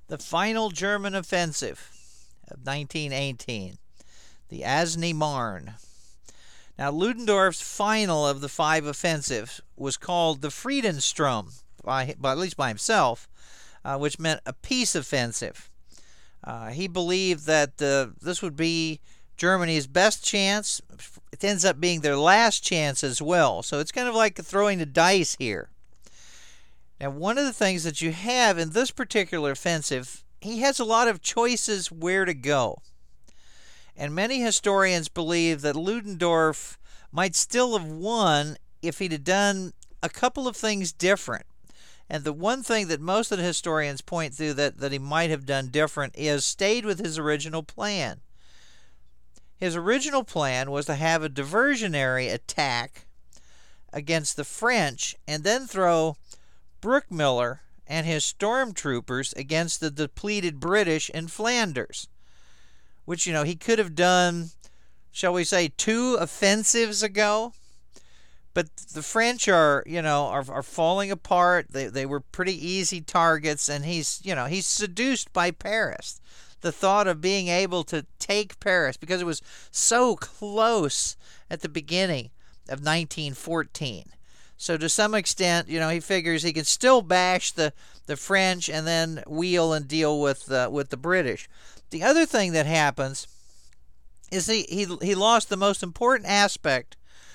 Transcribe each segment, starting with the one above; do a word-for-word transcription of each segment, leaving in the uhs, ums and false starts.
The final German offensive of nineteen eighteen, the Aisne Marne. Now, Ludendorff's final of the five offensives was called the Friedenssturm, by, by at least by himself, uh, which meant a peace offensive. Uh, he believed that uh, this would be Germany's best chance. It ends up being their last chance as well. So it's kind of like throwing the dice here. Now, one of the things that you have in this particular offensive, he has a lot of choices where to go. And many historians believe that Ludendorff might still have won if he'd have done a couple of things different. And the one thing that most of the historians point to that, that he might have done different is stayed with his original plan. His original plan was to have a diversionary attack against the French and then throw Bruckmüller and his stormtroopers against the depleted British in Flanders, which, you know, he could have done, shall we say, two offensives ago. But the French are, you know, are, are falling apart. They, they were pretty easy targets, and he's, you know, he's seduced by Paris. The thought of being able to take Paris, because it was so close at the beginning of nineteen fourteen. So to some extent, you know, he figures he can still bash the, the French and then wheel and deal with uh, with the British. The other thing that happens is he, he he lost the most important aspect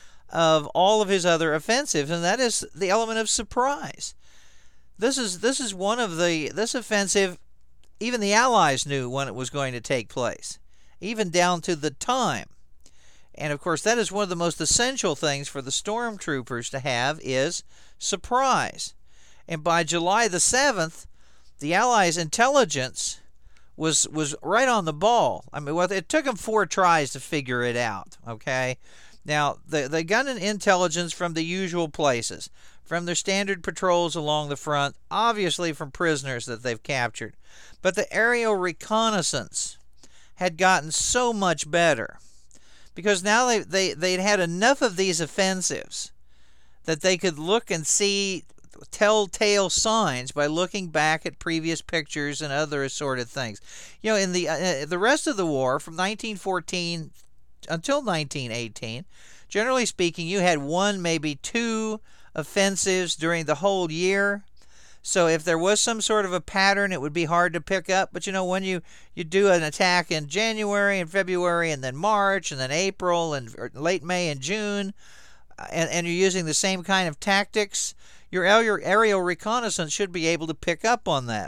of all of his other offensives, and that is the element of surprise. This is this is one of the this offensive. Even the Allies knew when it was going to take place, even down to the time. And of course, that is one of the most essential things for the stormtroopers to have is surprise. And by July the seventh, the Allies' intelligence was was right on the ball. I mean, well, it took them four tries to figure it out, okay? Now, they, they got an intelligence from the usual places, from their standard patrols along the front, obviously from prisoners that they've captured. But the aerial reconnaissance had gotten so much better because now they, they, they'd had enough of these offensives that they could look and see telltale signs by looking back at previous pictures and other assorted things. You know, in the uh, the rest of the war, from nineteen fourteen until nineteen eighteen, generally speaking, you had one, maybe two offensives during the whole year. So if there was some sort of a pattern, it would be hard to pick up. But, you know, when you, you do an attack in January and February and then March and then April and late May and June, and, and you're using the same kind of tactics, your aerial, aerial reconnaissance should be able to pick up on that.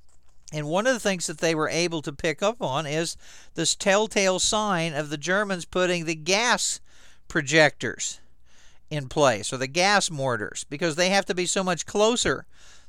And one of the things that they were able to pick up on is this telltale sign of the Germans putting the gas projectors in place, or the gas mortars, because they have to be so much closer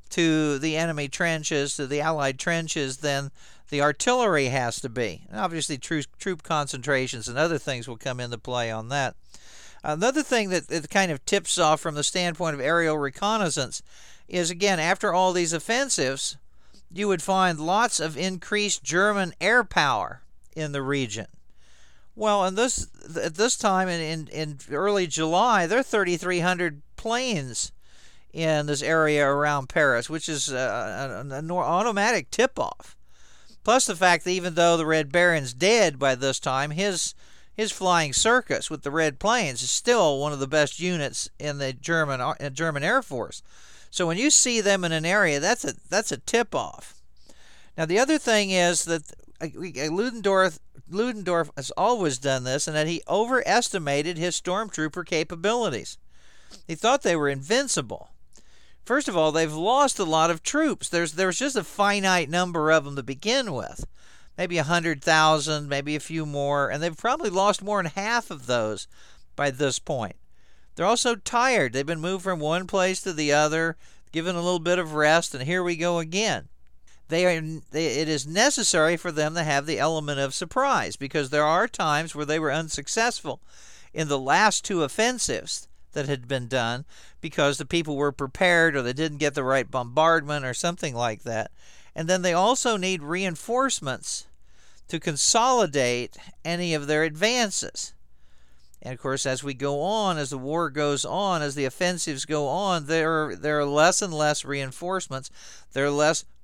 to the enemy trenches, to the Allied trenches, than the artillery has to be. And obviously, troop, troop concentrations and other things will come into play on that. Another thing that, that kind of tips off from the standpoint of aerial reconnaissance is, again, after all these offensives, you would find lots of increased German air power in the region. Well, and this at this time in, in, in early July, there are thirty-three hundred planes in this area around Paris, which is uh, an, an automatic tip-off. Plus the fact that even though the Red Baron's dead by this time, his his flying circus with the red planes is still one of the best units in the German uh, German Air Force. So when you see them in an area, that's a that's a tip-off. Now the other thing is that Ludendorff Ludendorff has always done this, and that he overestimated his stormtrooper capabilities. He thought they were invincible. First of all, they've lost a lot of troops. There's there's just a finite number of them to begin with. Maybe one hundred thousand, maybe a few more, and they've probably lost more than half of those by this point. They're also tired. They've been moved from one place to the other, given a little bit of rest, and here we go again. They are, they, it is necessary for them to have the element of surprise, because there are times where they were unsuccessful in the last two offensives that had been done because the people were prepared or they didn't get the right bombardment or something like that. And then they also need reinforcements to consolidate any of their advances. And of course, as we go on, as the war goes on, as the offensives go on, there are, there are less and less reinforcements. There are less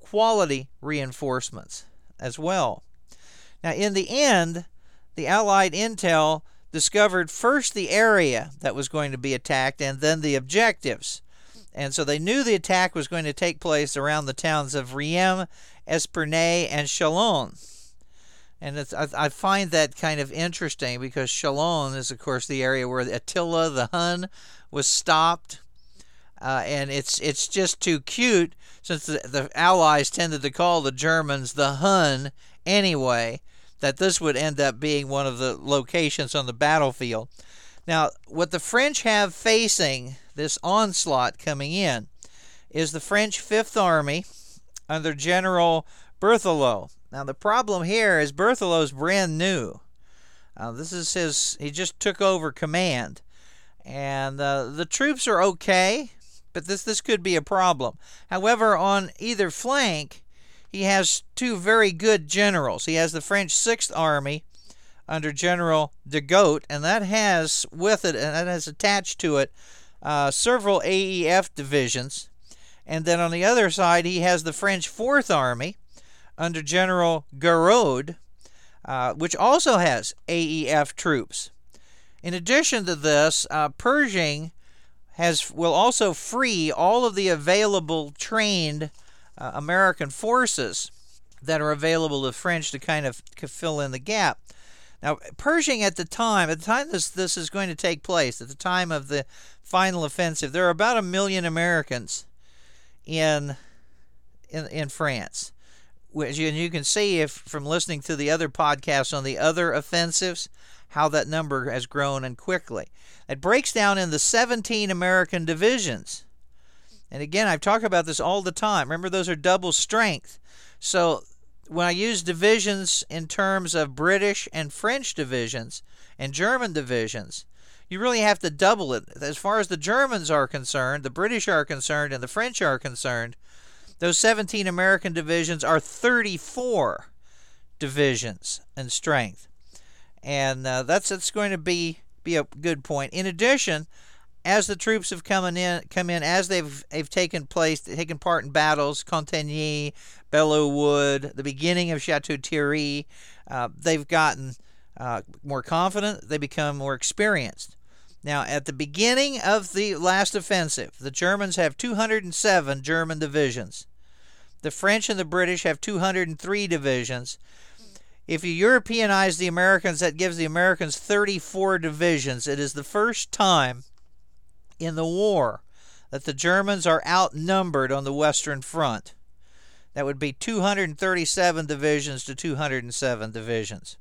quality reinforcements as well. Now, in the end, the Allied intel discovered first the area that was going to be attacked and then the objectives. And so they knew the attack was going to take place around the towns of Riem, Espernay, and Chalon. And it's, I, I find that kind of interesting because Chalon is, of course, the area where Attila the Hun was stopped. Uh, and it's it's just too cute, since the, the Allies tended to call the Germans the Hun anyway, that this would end up being one of the locations on the battlefield. Now, what the French have facing this onslaught coming in is the French Fifth Army under General Berthelot. Now, the problem here is Berthelot's brand new. Uh, this is his, he just took over command. And uh, the troops are okay, but this, this could be a problem. However, on either flank, he has two very good generals. He has the French Sixth Army under General de Gaulle, and that has with it, and that has attached to it, uh, several A E F divisions. And then on the other side, he has the French Fourth Army under General Gouraud, uh, which also has A E F troops. In addition to this, uh, Pershing has will also free all of the available trained uh, American forces that are available to French to kind of fill in the gap. Now, Pershing at the time, at the time this, this is going to take place, at the time of the final offensive, there are about a million Americans in in, in France. Which you, you can see if from listening to the other podcasts on the other offensives, how that number has grown and quickly. It breaks down into seventeen American divisions. And again, I've talked about this all the time. Remember, those are double strength. So when I use divisions in terms of British and French divisions and German divisions, you really have to double it. As far as the Germans are concerned, the British are concerned, and the French are concerned, those seventeen American divisions are thirty-four divisions in strength. And uh, that's, that's going to be, be a good point. In addition, as the troops have come in, come in as they've, they've taken place, taken part in battles, Cantigny, Belleau Wood, the beginning of Chateau Thierry, uh, they've gotten uh, more confident, they become more experienced. Now, at the beginning of the last offensive, the Germans have two hundred seven German divisions. The French and the British have two hundred three divisions. If you Europeanize the Americans, that gives the Americans thirty-four divisions. It is the first time in the war that the Germans are outnumbered on the Western Front. That would be two hundred thirty-seven divisions to two hundred seven divisions.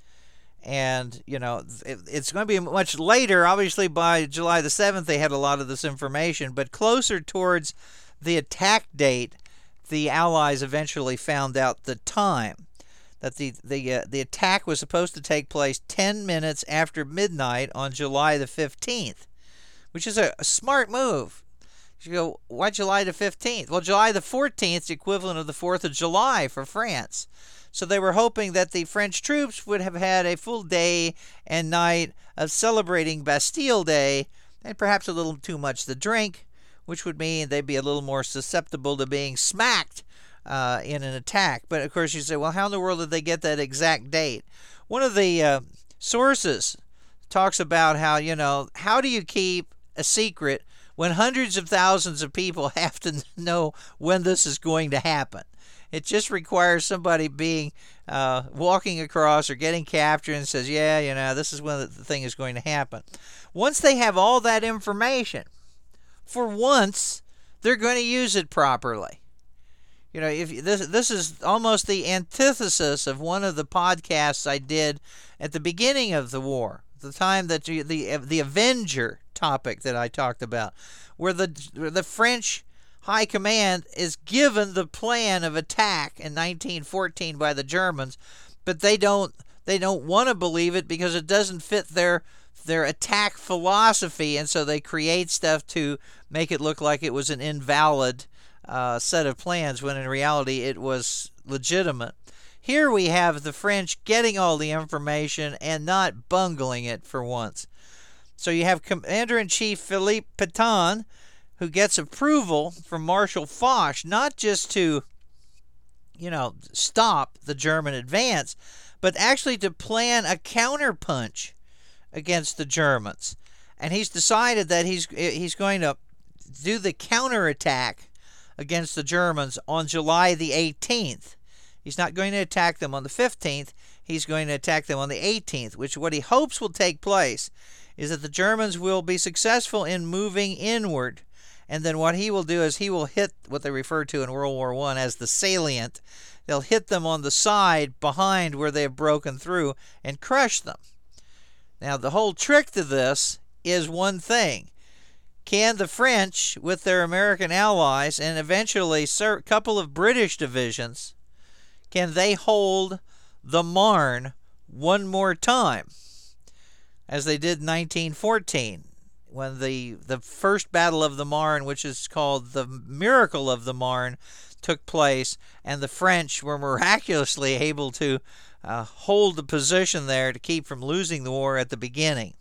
And, you know, it, it's going to be much later. Obviously, by July the seventh, they had a lot of this information. But closer towards the attack date, the Allies eventually found out the time. That the, the, uh, the attack was supposed to take place ten minutes after midnight on July the fifteenth. Which is a, a smart move. You go, why July the fifteenth? Well, July the fourteenth is the equivalent of the fourth of July for France. So they were hoping that the French troops would have had a full day and night of celebrating Bastille Day, and perhaps a little too much to drink, which would mean they'd be a little more susceptible to being smacked uh, in an attack. But of course you say, well, how in the world did they get that exact date? One of the uh, sources talks about how, you know, how do you keep a secret when hundreds of thousands of people have to know when this is going to happen? It just requires somebody being uh, walking across or getting captured and says, yeah, you know, this is when the thing is going to happen. Once they have all that information, for once, they're going to use it properly. You know, if this this is almost the antithesis of one of the podcasts I did at the beginning of the war, the time that you, the the Avenger topic that I talked about, where the the French High Command is given the plan of attack in nineteen fourteen by the Germans, but they don't they don't want to believe it because it doesn't fit their their attack philosophy, and so they create stuff to make it look like it was an invalid uh, set of plans when in reality it was legitimate. Here we have the French getting all the information and not bungling it for once. So you have Commander-in-Chief Philippe Pétain, who gets approval from Marshal Foch not just to you know, stop the German advance, but actually to plan a counterpunch against the Germans. And he's decided that he's he's going to do the counterattack against the Germans on July the eighteenth. He's not going to attack them on the fifteenth. He's going to attack them on the eighteenth, which what he hopes will take place is that the Germans will be successful in moving inward. And then what he will do is he will hit what they refer to in World War One as the salient. They'll hit them on the side behind where they have broken through and crush them. Now, the whole trick to this is one thing. Can the French, with their American allies and eventually a couple of British divisions, can they hold the Marne one more time, as they did in nineteen fourteen, when the, the first Battle of the Marne, which is called the Miracle of the Marne, took place, and the French were miraculously able to uh, hold the position there to keep from losing the war at the beginning.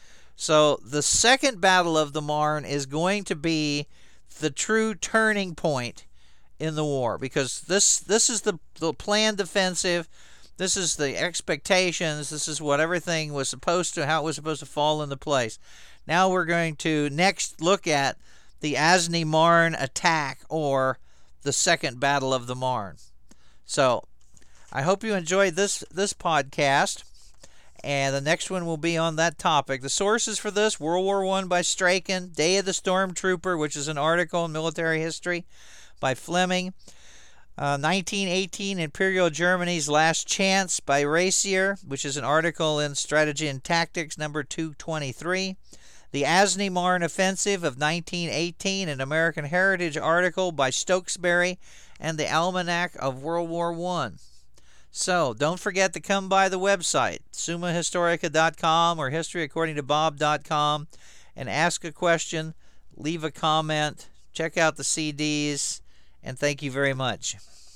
So the second Battle of the Marne is going to be the true turning point in the war, because this this is the, the planned offensive. This is the expectations. This is what everything was supposed to, how it was supposed to fall into place. Now we're going to next look at the Aisne-Marne attack, or the second Battle of the Marne. So I hope you enjoyed this this podcast, and the next one will be on that topic. The sources for this: World War One by Strachan, Day of the Stormtrooper, which is an article in Military History by Fleming, uh, nineteen eighteen Imperial Germany's Last Chance by Racier, which is an article in Strategy and Tactics number two twenty-three, the Aisne-Marne Offensive of nineteen eighteen, an American Heritage article by Stokesbury, and the Almanac of World War One. So, don't forget to come by the website, summa historica dot com or history according to bob dot com, and ask a question, leave a comment, check out the C Ds, and thank you very much.